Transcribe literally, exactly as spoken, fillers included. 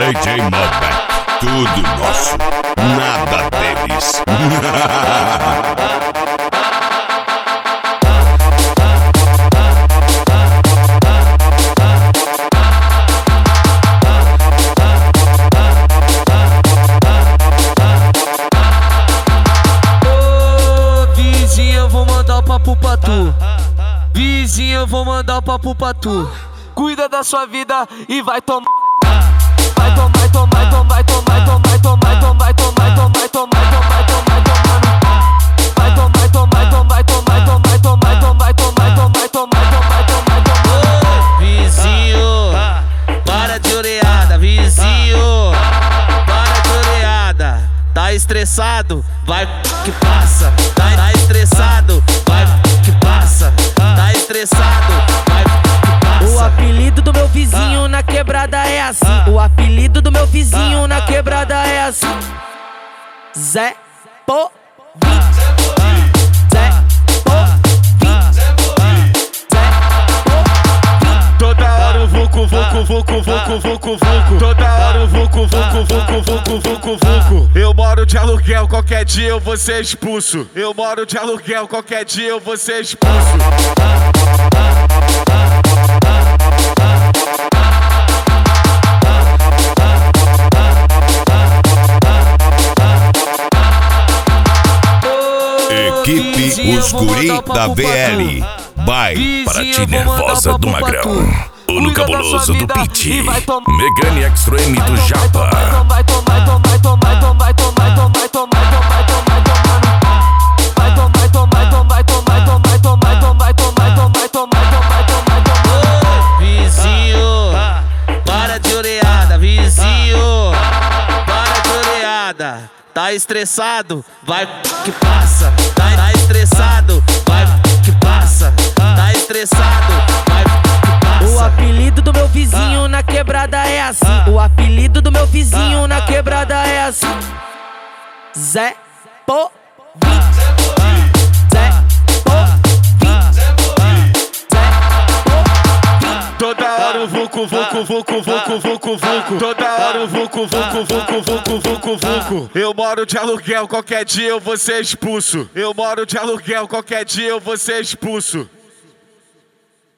D J Moda, tudo nosso, nada deles. Papo pra tu, vizinha, eu vou mandar o papo pra tu. Cuida da sua vida e vai tomar. Vai tomar, tomar, tomar, tomar, tomar, tomar, tomar, tomar, tomar, tomar, tomar, tomar, vai tomar, tomar, tomar, tomar, tomar, tomar, tomar, tomar, tomar, tomar, tomar, tomar. Vizinho, para de oreada, vizinho, para de oreada. Tá estressado, vai que passa. Tá, tá estressado, vai que passa. Tá estressado, vai que passa. O apelido do meu vizinho na quebrada é assim. O apelido do meu vizinho na quebrada é assim. Zé Povinho. Zé Povinho. Zé Povinho. Toda hora eu vucu, vucu, vucu, vucu, vucu, vucu. Toda hora eu vucu, vucu, vucu, vucu, vucu, vucu. Eu moro de aluguel, qualquer dia eu vou ser expulso. Eu moro de aluguel, qualquer dia eu vou ser expulso. Equipe Os Guri da V L, vai para ti nervosa do Magrão, o no cabuloso do Pit, Megane Extreme do Japa. Vai tomar, tomar, tomar, tomar, tomar, tomar, tomar, tomar, tomar, tomar, vai tomar, tomar, tomar, tomar, tomar, tomar, tomar, tomar, tomar, tomar, tomar, tomar. Vizinho, para de oreada, vizinho, para de oreada. Tá estressado, vai que passa. Tá, tá estressado, vai que passa. Tá estressado, vai que passa. O apelido do meu vizinho na quebrada é assim. O apelido do meu vizinho na quebrada é assim. Zé Povinho. Zé Povinho. Zé Povinho. Toda hora eu vucu, vucu, vucu, vucu, vucu, vucu. Toda hora eu vucu, vucu, vucu, vucu, vucu, vucu. Eu moro de aluguel, qualquer dia eu vou ser expulso. Eu moro de aluguel, qualquer dia eu vou ser expulso.